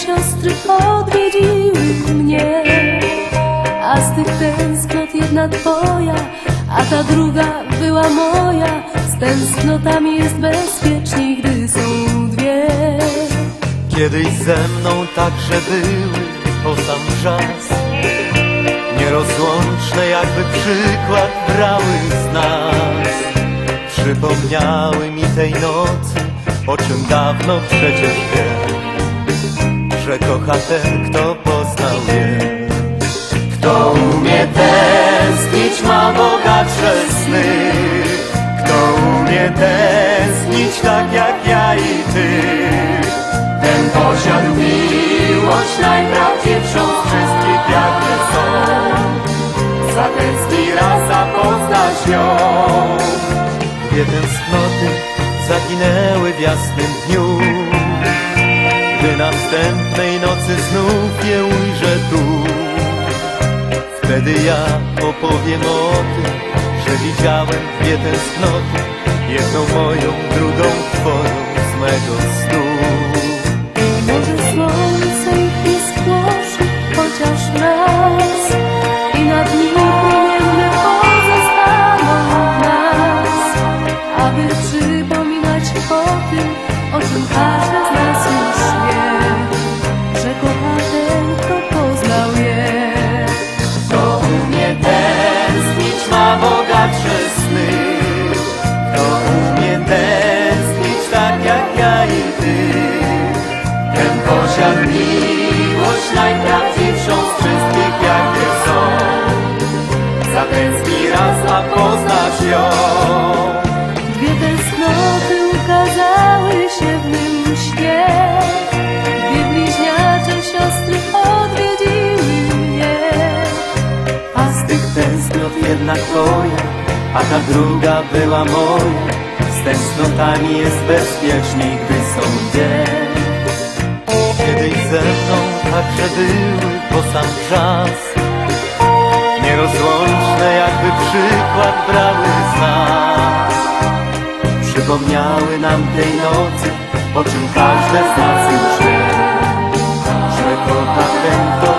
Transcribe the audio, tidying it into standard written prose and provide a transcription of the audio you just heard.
siostry odwiedziły mnie, a z tych tęsknot jedna twoja, a ta druga była moja. Z tęsknotami jest bezpieczniej, gdy są dwie. Kiedyś ze mną także były po sam czas, nierozłączne jakby przykład brały z nas. Przypomniały mi tej nocy, o czym dawno przecież wiem, że kocha ten, kto poznał je. Kto umie tęsknić, ma bogatsze sny. Kto umie tęsknić tak jak ja i ty, ten posiadł miłość najprawdziwszą z wszystkich, jakie są. Zatęskni raz, a poznasz ją. Dwie tęsknoty zaginęły w jasnym dniu, gdy następnej nocy znów je ujrzę tu. Wtedy ja opowiem o tym, że widziałem dwie tęsknoty, jedną moją, drugą twoją z mego snu. Może słońce ich nie spłoszy chociaż raz i nad nimi płomienne pozostaną w nas, aby przypominać o tym, o czym każdy z nas już wie, że kocha ten, kto poznał je. Kto umie tęsknić, ma bogatsze sny. Kto umie tęsknić tak jak ja i ty, ten posiadł miłość najprawdziwszą z wszystkich, jakie są. Zatęskni raz, a poznasz ją. Dwie tęsknoty ukazały się w mym śnie, dwie bliźniacze siostry odwiedziły mnie, A z tych tęsknot jedna twoja, a ta druga była moja. Z tęsknotami jest bezpieczniej, gdy są dwie. Kiedyś ze mną także były po sam czas, nierozłączne jakby przykład brały z nas. Przypomniały nam tej nocy, o czym każde z nas już wie, że kocha ten, kto